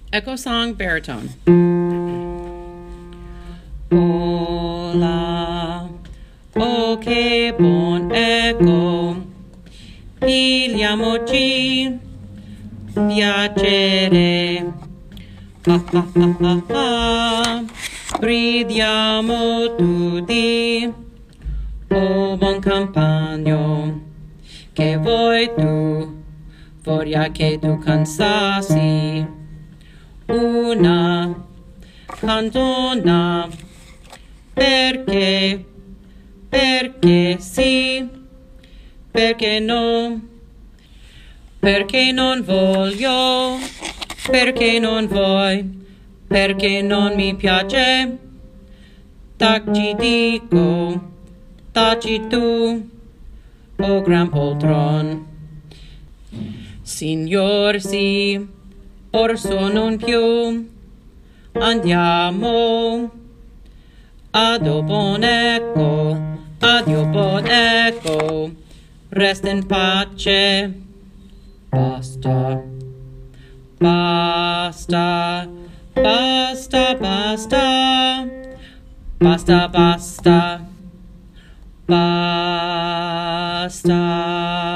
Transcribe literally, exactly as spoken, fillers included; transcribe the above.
Echo song baritone. Hola, oh che buon eco, pigliamoci piacere, ah ah ah ah ah, gridiamo tutti, oh buon compagno, che vuoi tu, voglia che tu cansassi, una cantona, perché, perché sì, perché no, perché non voglio, perché non vuoi, perché non mi piace, taci dico, taci tu, oh gran poltron. Signor sì, orso non più, andiamo, addio buon eco, addio buon eco, resta in pace, basta, basta, basta, basta, basta, basta, basta.